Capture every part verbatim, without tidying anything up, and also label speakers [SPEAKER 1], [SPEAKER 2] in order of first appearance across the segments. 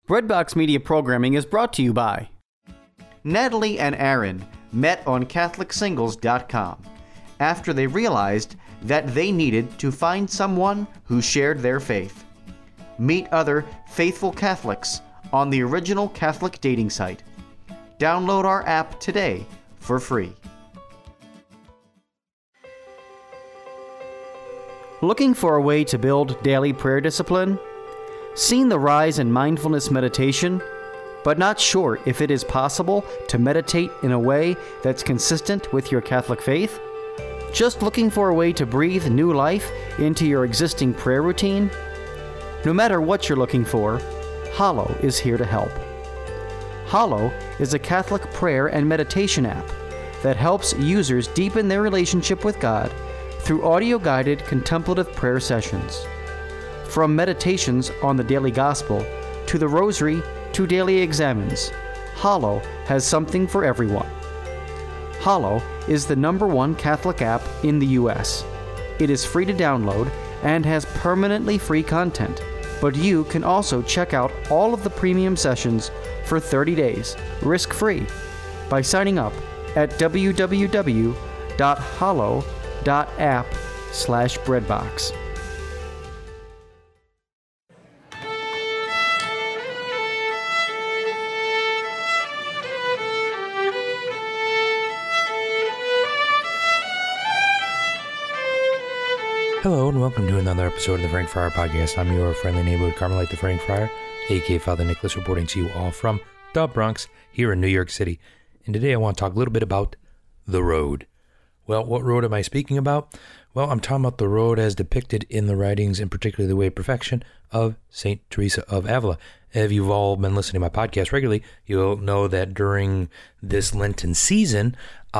[SPEAKER 1] Breadbox Media programming is brought to you by
[SPEAKER 2] Natalie and Aaron met on Catholic Singles dot com after they realized that they needed to find someone who shared their faith. Meet other faithful Catholics on the original Catholic dating site. Download our app today for free.
[SPEAKER 1] Looking for a way to build daily prayer discipline? Seen the rise in mindfulness meditation, but not sure if it is possible to meditate in a way that's consistent with your Catholic faith? Just looking for a way to breathe new life into your existing prayer routine? No matter what you're looking for, Hallow is here to help. Hallow is a Catholic prayer and meditation app that helps users deepen their relationship with God through audio-guided contemplative prayer sessions. From meditations on the daily gospel, to the rosary, to daily examens, Hallow has something for everyone. Hallow is the number one Catholic app in the U S. It is free to download and has permanently free content, but you can also check out all of the premium sessions for thirty days, risk-free, by signing up at www.hallow.app slash breadbox.
[SPEAKER 3] Hello and welcome to another episode of the Frank Friar Podcast. I'm your friendly neighborhood Carmelite the Frank Friar, aka Father Nicholas, reporting to you all from the Bronx here in New York City. And today I want to talk a little bit about the road. Well, what road am I speaking about? Well, I'm talking about the road as depicted in the writings, and particularly the Way of Perfection of Saint Teresa of Avila. If you've all been listening to my podcast regularly, you'll know that during this Lenten season,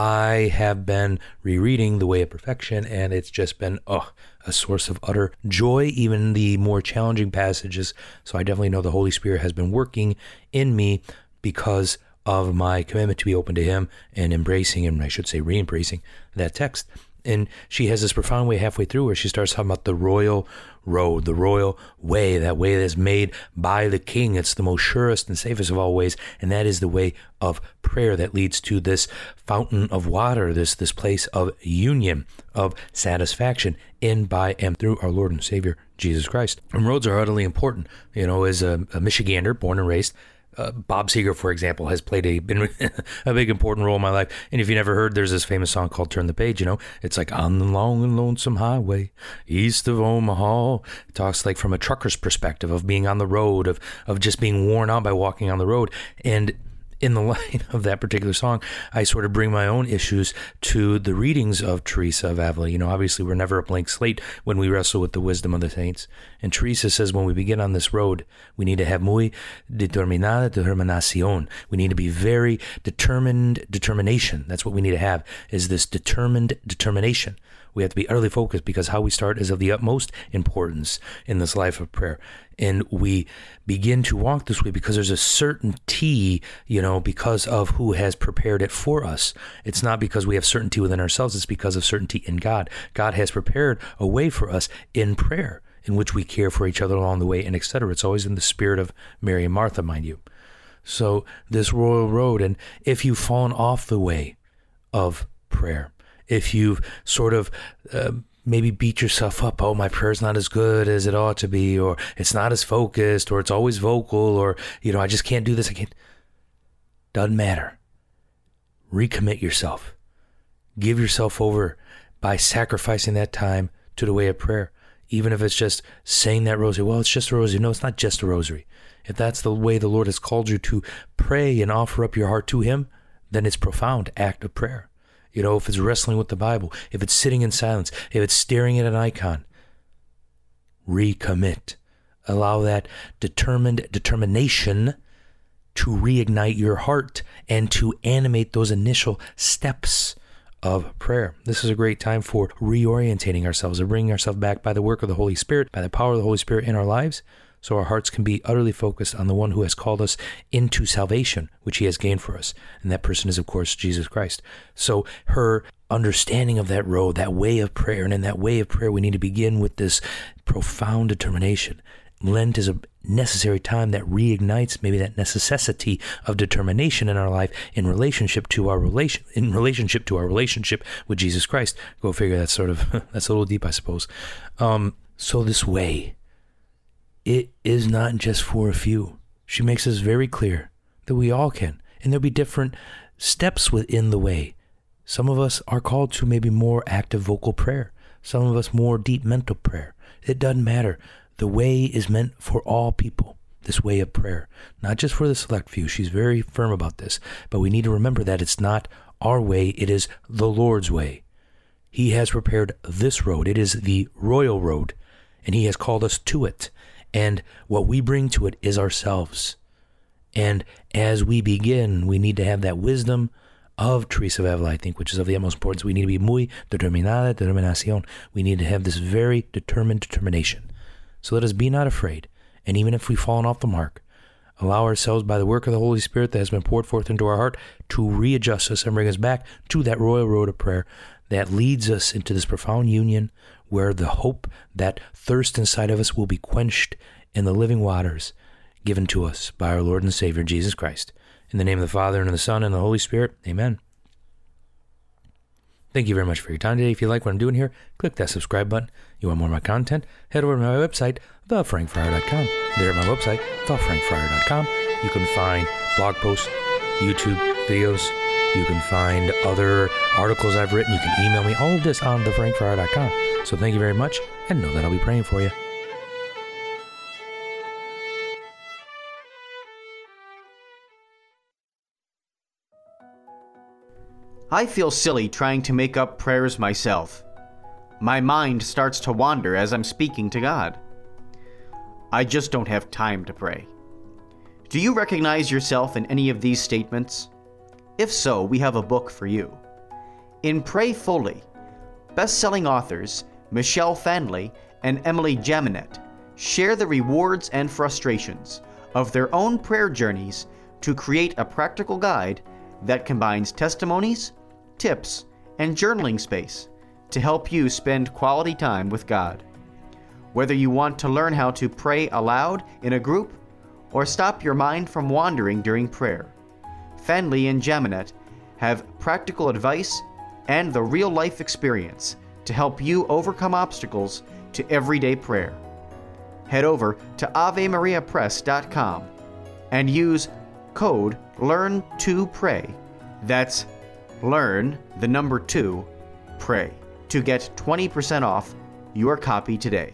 [SPEAKER 3] I have been rereading The Way of Perfection, and it's just been oh, a source of utter joy, even the more challenging passages. So I definitely know the Holy Spirit has been working in me because of my commitment to be open to Him and embracing, and I should say re-embracing, that text. And she has this profound way halfway through where she starts talking about the royal road, the royal way, that way that is made by the king. It's the most surest and safest of all ways, and that is the way of prayer that leads to this fountain of water, this this place of union, of satisfaction in, by, and through our Lord and Savior, Jesus Christ. And roads are utterly important. You know, as a, a Michigander, born and raised, Uh, Bob Seger, for example, has played a been a big important role in my life. And if you never heard, there's this famous song called "Turn the Page." You know, it's like on the long and lonesome highway east of Omaha. It talks like from a trucker's perspective of being on the road, of of just being worn out by walking on the road. And in the light of that particular song, I sort of bring my own issues to the readings of Teresa of Avila. You know, obviously we're never a blank slate when we wrestle with the wisdom of the saints. And Teresa says when we begin on this road, we need to have muy determinada determinación. We need to be very determined determination. That's what we need to have, is this determined determination. We have to be utterly focused because how we start is of the utmost importance in this life of prayer. And we begin to walk this way because there's a certainty, you know, because of who has prepared it for us. It's not because we have certainty within ourselves. It's because of certainty in God. God has prepared a way for us in prayer in which we care for each other along the way, and et cetera. It's always in the spirit of Mary and Martha, mind you. So this royal road, and if you've fallen off the way of prayer, if you've sort of uh, maybe beat yourself up, oh, my prayer's not as good as it ought to be, or it's not as focused, or it's always vocal, or, you know, I just can't do this, I can't. Doesn't matter. Recommit yourself. Give yourself over by sacrificing that time to the way of prayer. Even if it's just saying that rosary, well, it's just a rosary. No, it's not just a rosary. If that's the way the Lord has called you to pray and offer up your heart to Him, then it's a profound act of prayer. You know, if it's wrestling with the Bible, if it's sitting in silence, if it's staring at an icon, recommit. Allow that determined determination to reignite your heart and to animate those initial steps of prayer. This is a great time for reorientating ourselves and bringing ourselves back by the work of the Holy Spirit, by the power of the Holy Spirit in our lives, so our hearts can be utterly focused on the one who has called us into salvation, which He has gained for us. And that person is, of course, Jesus Christ. So her understanding of that road, that way of prayer, and in that way of prayer, we need to begin with this profound determination. Lent is a necessary time that reignites maybe that necessity of determination in our life in relationship to our relation in relationship to our relationship with Jesus Christ. Go figure. That's sort of that's a little deep, I suppose. Um, so this way, it is not just for a few. She makes us very clear that we all can, and there'll be different steps within the way. Some of us are called to maybe more active vocal prayer. Some of us more deep mental prayer. It doesn't matter. The way is meant for all people, this way of prayer, not just for the select few. She's very firm about this, but we need to remember that it's not our way, it is the Lord's way. He has prepared this road. It is the royal road, and he has called us to it. And what we bring to it is ourselves. And as we begin, we need to have that wisdom of Teresa of Avila, I think, which is of the utmost importance. We need to be muy determinada, determinación. We need to have this very determined determination. So let us be not afraid, and even if we've fallen off the mark, allow ourselves by the work of the Holy Spirit that has been poured forth into our heart to readjust us and bring us back to that royal road of prayer that leads us into this profound union where the hope that thirst inside of us will be quenched in the living waters given to us by our Lord and Savior, Jesus Christ. In the name of the Father, and of the Son, and the Holy Spirit, amen. Thank you very much for your time today. If you like what I'm doing here, click that subscribe button. You want more of my content? Head over to my website, the frank friar dot com. There at my website, the frank friar dot com, you can find blog posts, YouTube videos. You can find other articles I've written. You can email me. All of this on the frank friar dot com. So thank you very much, and know that I'll be praying for you.
[SPEAKER 2] I feel silly trying to make up prayers myself. My mind starts to wander as I'm speaking to God. I just don't have time to pray. Do you recognize yourself in any of these statements? If so, we have a book for you. In Pray Fully, best-selling authors Michelle Fanley and Emily Jaminet share the rewards and frustrations of their own prayer journeys to create a practical guide that combines testimonies, tips, and journaling space to help you spend quality time with God. Whether you want to learn how to pray aloud in a group or stop your mind from wandering during prayer, Fanley and Jaminet have practical advice and the real-life experience to help you overcome obstacles to everyday prayer. Head over to ave maria press dot com and use code learn to pray. That's learn, the number two, pray, to get twenty percent off your copy today.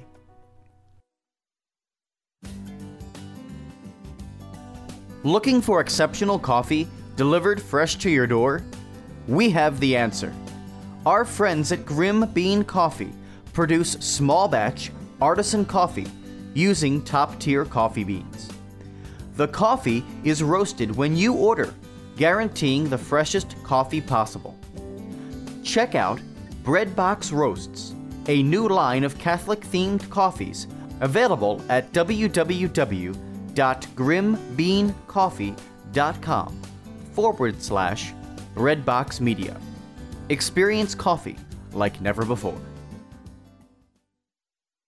[SPEAKER 2] Looking for exceptional coffee delivered fresh to your door? We have the answer. Our friends at Grim Bean Coffee produce small batch artisan coffee using top-tier coffee beans. The coffee is roasted when you order, guaranteeing the freshest coffee possible. Check out Breadbox Roasts, a new line of Catholic-themed coffees available at w w w dot grim bean coffee dot com forward slash Breadbox Media. Experience coffee like never before.